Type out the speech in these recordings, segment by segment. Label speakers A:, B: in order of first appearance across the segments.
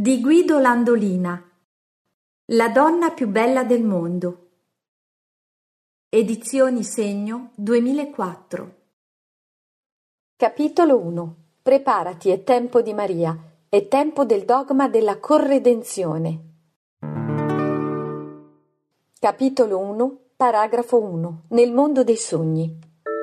A: Di Guido Landolina. La donna più bella del mondo. Edizioni Segno 2004.
B: Capitolo 1. Preparati, è tempo di Maria, è tempo del dogma della corredenzione. Capitolo 1, paragrafo 1. Nel mondo dei sogni.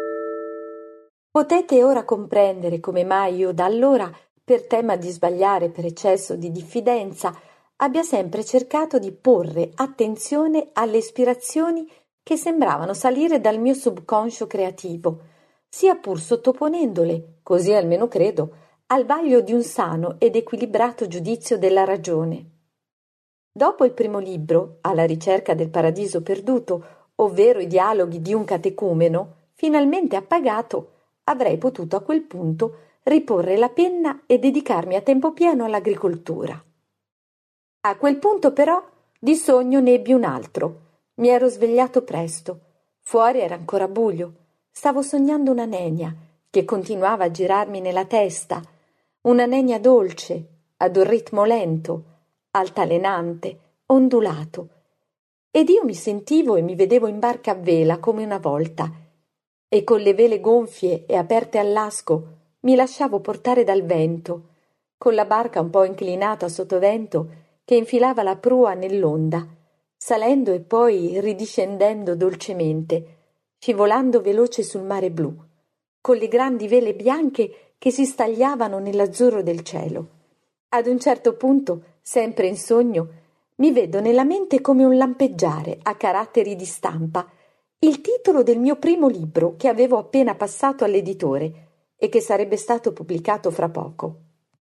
B: Potete ora comprendere come mai io da allora, per tema di sbagliare per eccesso di diffidenza, abbia sempre cercato di porre attenzione alle ispirazioni che sembravano salire dal mio subconscio creativo, sia pur sottoponendole, così almeno credo, al vaglio di un sano ed equilibrato giudizio della ragione. Dopo il primo libro, Alla ricerca del paradiso perduto, ovvero i dialoghi di un catecumeno, finalmente appagato, avrei potuto a quel punto riporre la penna e dedicarmi a tempo pieno all'agricoltura. A quel punto però di sogno ne ebbi un altro. Mi ero svegliato presto. Fuori era ancora buio. Stavo sognando una nenia che continuava a girarmi nella testa, una nenia dolce, ad un ritmo lento, altalenante, ondulato. Ed io mi sentivo e mi vedevo in barca a vela come una volta, e con le vele gonfie e aperte all'asco mi lasciavo portare dal vento, con la barca un po' inclinata sottovento che infilava la prua nell'onda, salendo e poi ridiscendendo dolcemente, scivolando veloce sul mare blu, con le grandi vele bianche che si stagliavano nell'azzurro del cielo. Ad un certo punto, sempre in sogno, mi vedo nella mente come un lampeggiare a caratteri di stampa il titolo del mio primo libro che avevo appena passato all'editore e che sarebbe stato pubblicato fra poco.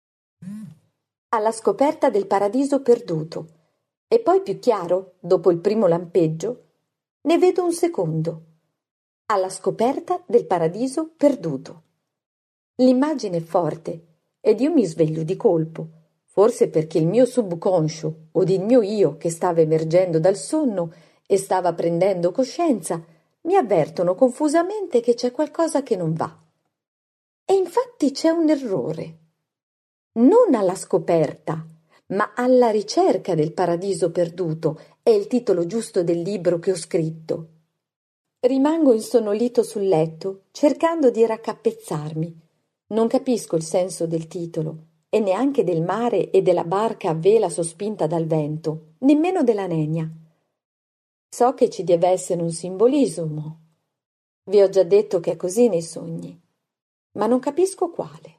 B: Alla scoperta del paradiso perduto. E poi più chiaro, dopo il primo lampeggio, ne vedo un secondo. Alla scoperta del paradiso perduto. L'immagine è forte ed io mi sveglio di colpo, forse perché il mio subconscio o il mio io che stava emergendo dal sonno e stava prendendo coscienza mi avvertono confusamente che c'è qualcosa che non va. E infatti c'è un errore. Non alla scoperta, ma alla ricerca del paradiso perduto è il titolo giusto del libro che ho scritto. Rimango insonnolito sul letto, cercando di raccapezzarmi. Non capisco il senso del titolo, e neanche del mare e della barca a vela sospinta dal vento, nemmeno della nenia. So che ci deve essere un simbolismo. Vi ho già detto che è così nei sogni, ma non capisco quale.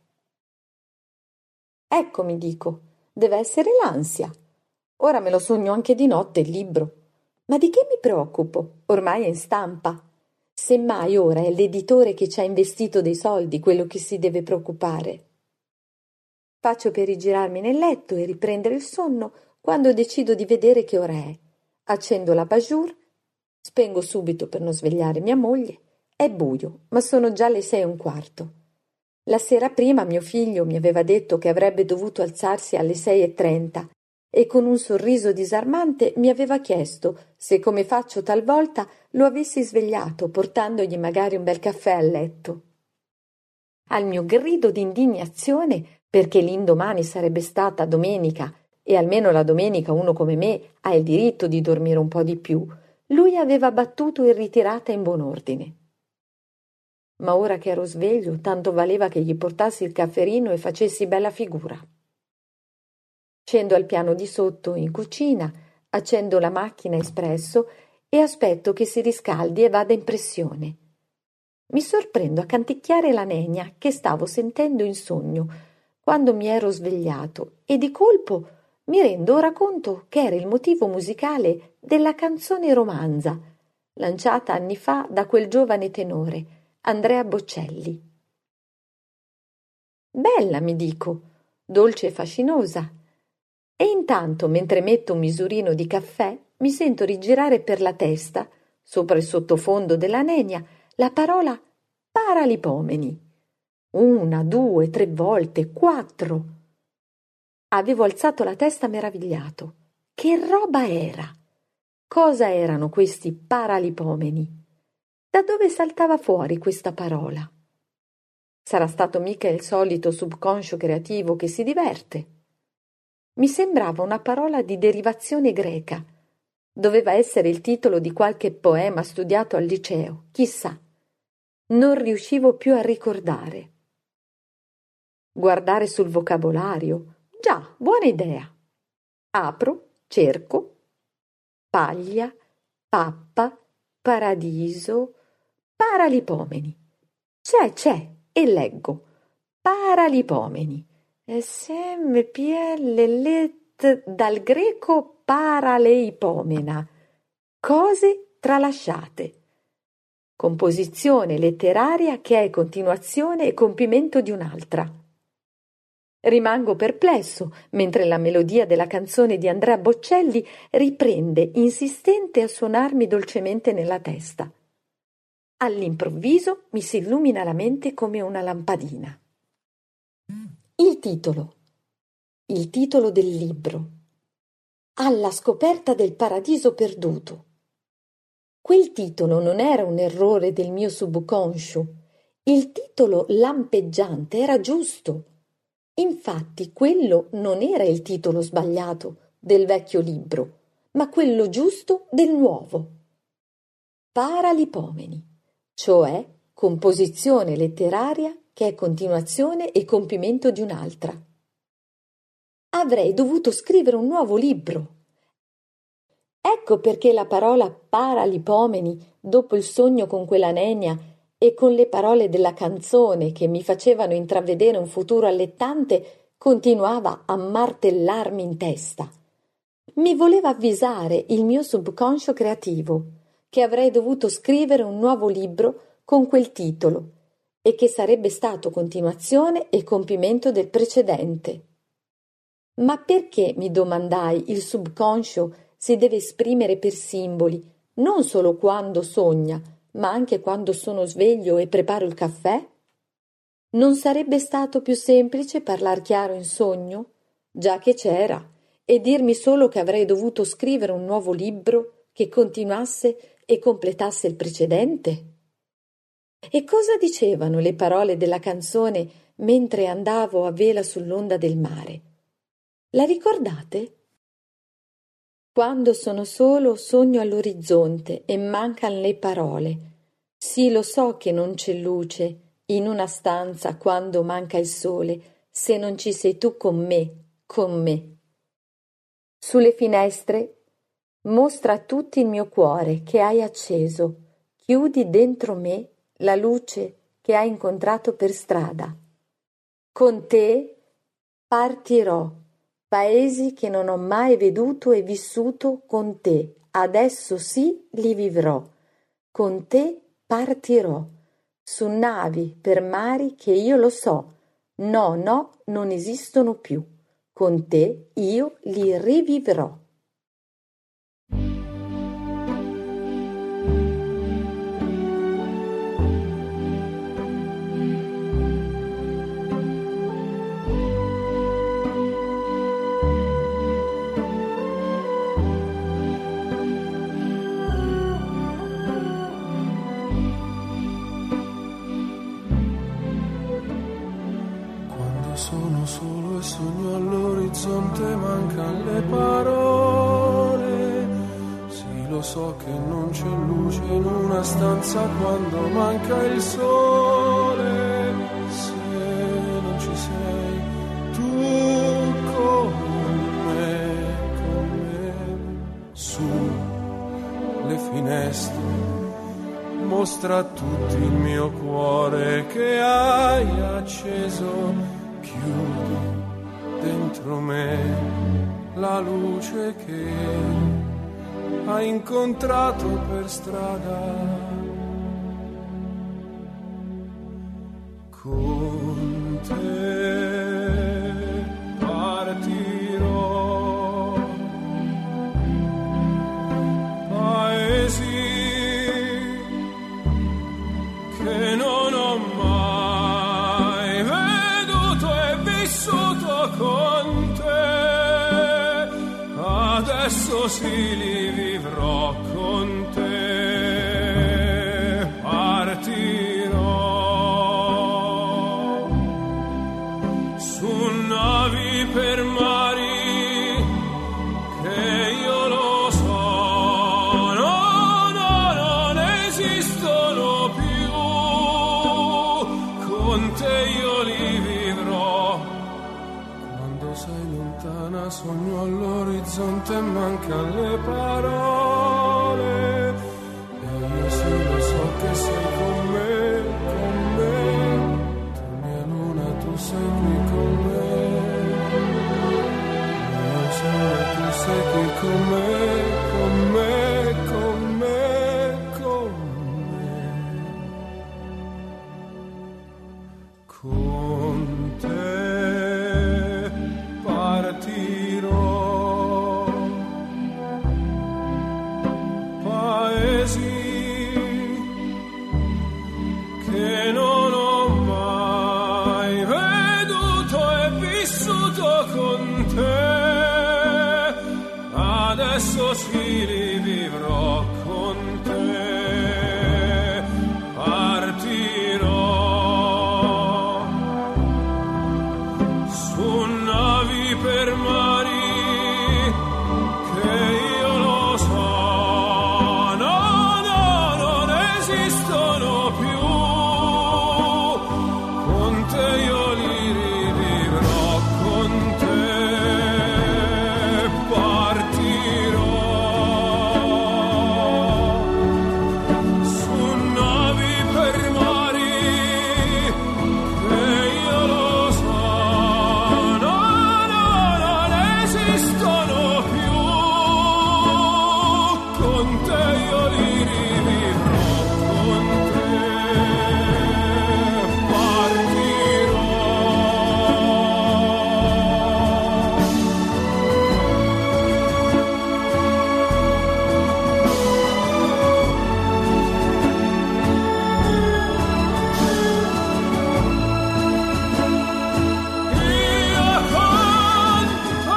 B: Ecco, mi dico, deve essere l'ansia. Ora me lo sogno anche di notte il libro. Ma di che mi preoccupo? Ormai è in stampa. Semmai ora è l'editore che ci ha investito dei soldi quello che si deve preoccupare. Faccio per rigirarmi nel letto e riprendere il sonno quando decido di vedere che ora è. Accendo la bajour, spengo subito per non svegliare mia moglie. È buio, ma sono già le 6:15. La sera prima mio figlio mi aveva detto che avrebbe dovuto alzarsi alle 6:30 e con un sorriso disarmante mi aveva chiesto se, come faccio talvolta, lo avessi svegliato portandogli magari un bel caffè a letto. Al mio grido di indignazione, perché l'indomani sarebbe stata domenica e almeno la domenica uno come me ha il diritto di dormire un po' di più, lui aveva battuto in ritirata in buon ordine. Ma ora che ero sveglio, tanto valeva che gli portassi il cafferino e facessi bella figura. Scendo al piano di sotto in cucina, accendo la macchina espresso e aspetto che si riscaldi e vada in pressione. Mi sorprendo a canticchiare la nenia che stavo sentendo in sogno quando mi ero svegliato e di colpo mi rendo ora conto che era il motivo musicale della canzone romanza, lanciata anni fa da quel giovane tenore, Andrea Bocelli. Bella, mi dico, dolce e fascinosa. E intanto, mentre metto un misurino di caffè, mi sento rigirare per la testa, sopra il sottofondo della nenia, la parola paralipomeni. 1, 2, 3 volte, 4. Avevo alzato la testa meravigliato. Che roba era? Cosa erano questi paralipomeni? Da dove saltava fuori questa parola? Sarà stato mica il solito subconscio creativo che si diverte? Mi sembrava una parola di derivazione greca. Doveva essere il titolo di qualche poema studiato al liceo, chissà. Non riuscivo più a ricordare. Guardare sul vocabolario. Già, buona idea. Apro, cerco. Paglia, pappa, paradiso, paralipomeni. C'è, e leggo. Paralipomeni. SMPLLET dal greco paraleipomena. Cose tralasciate. Composizione letteraria che è continuazione e compimento di un'altra. Rimango perplesso mentre la melodia della canzone di Andrea Bocelli riprende insistente a suonarmi dolcemente nella testa. All'improvviso mi si illumina la mente come una lampadina. Il titolo del libro. Alla scoperta del paradiso perduto. Quel titolo non era un errore del mio subconscio. Il titolo lampeggiante era giusto. Infatti quello non era il titolo sbagliato del vecchio libro, ma quello giusto del nuovo. Paralipomeni, cioè composizione letteraria che è continuazione e compimento di un'altra. Avrei dovuto scrivere un nuovo libro. Ecco perché la parola paralipomeni, dopo il sogno con quella nenia e con le parole della canzone che mi facevano intravedere un futuro allettante, continuava a martellarmi in testa. Mi voleva avvisare il mio subconscio creativo che avrei dovuto scrivere un nuovo libro con quel titolo e che sarebbe stato continuazione e compimento del precedente. Ma perché, mi domandai, il subconscio si deve esprimere per simboli, non solo quando sogna, ma anche quando sono sveglio e preparo il caffè? Non sarebbe stato più semplice parlar chiaro in sogno, già che c'era, e dirmi solo che avrei dovuto scrivere un nuovo libro che continuasse e completasse il precedente? E cosa dicevano le parole della canzone mentre andavo a vela sull'onda del mare? La ricordate? Quando sono solo sogno all'orizzonte e mancan le parole. Sì, lo so che non c'è luce in una stanza quando manca il sole, se non ci sei tu con me. Sulle finestre mostra a tutti il mio cuore che hai acceso, chiudi dentro me la luce che hai incontrato per strada. Con te partirò. Paesi che non ho mai veduto e vissuto con te, adesso sì li vivrò. Con te partirò, su navi per mari che io lo so, no, non esistono più. Con te io li rivivrò.
C: Sono solo e sogno all'orizzonte, mancano le parole. Sì, lo so che non c'è luce in una stanza quando manca il sole. Se non ci sei tu con me, su le finestre mostra a tutti il mio cuore che hai acceso. Chiudi dentro me la luce che hai incontrato per strada. Con te partirò, paesi che non ho mai veduto e vissuto con te, adesso sì li vivrò con te, partirò su navi per mari con te io li vivrò. Quando sei lontana sogno all'orizzonte e mancan le parole, e io sì lo so che sei con me, tu mia luna, tu sei qui con me, lo so che tu sei qui con me, con me, con me, con me. Con te partirò, paesi che non ho mai veduto e vissuto con te, adesso sì li vivrò con te, partirò. Per mari che io lo so, non esistono più, con te io li rivivrò, con te partirò, su navi per mari che io lo so. Con te io li rivivrò, con te partirò. Io con te.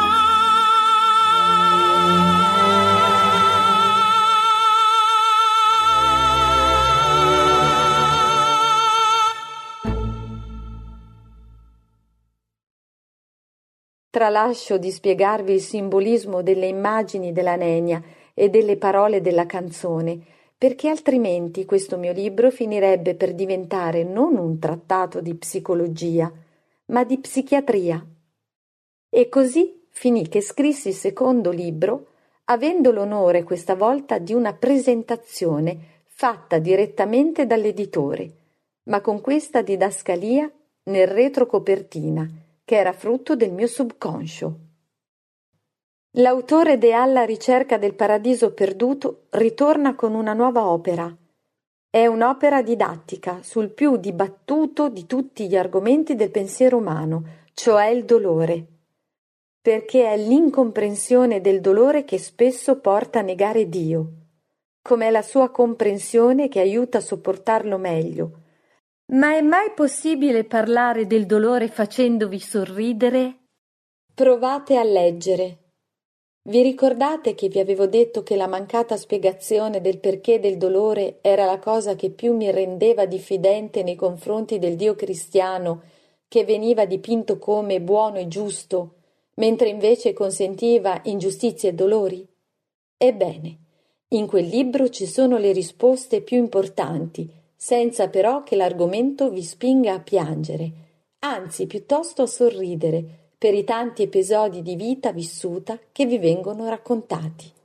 B: Tralascio di spiegarvi il simbolismo delle immagini della nenia e delle parole della canzone, perché altrimenti questo mio libro finirebbe per diventare non un trattato di psicologia, ma di psichiatria. E così finì che scrissi il secondo libro, avendo l'onore questa volta di una presentazione fatta direttamente dall'editore, ma con questa didascalia nel retrocopertina, che era frutto del mio subconscio. L'autore de Alla ricerca del paradiso perduto ritorna con una nuova opera. È un'opera didattica sul più dibattuto di tutti gli argomenti del pensiero umano, cioè il dolore, perché è l'incomprensione del dolore che spesso porta a negare Dio, come è la sua comprensione che aiuta a sopportarlo meglio.
A: Ma è mai possibile parlare del dolore facendovi sorridere?
B: Provate a leggere. Vi ricordate che vi avevo detto che la mancata spiegazione del perché del dolore era la cosa che più mi rendeva diffidente nei confronti del Dio cristiano, che veniva dipinto come buono e giusto, mentre invece consentiva ingiustizie e dolori? Ebbene, in quel libro ci sono le risposte più importanti, senza però che l'argomento vi spinga a piangere, anzi piuttosto a sorridere per i tanti episodi di vita vissuta che vi vengono raccontati.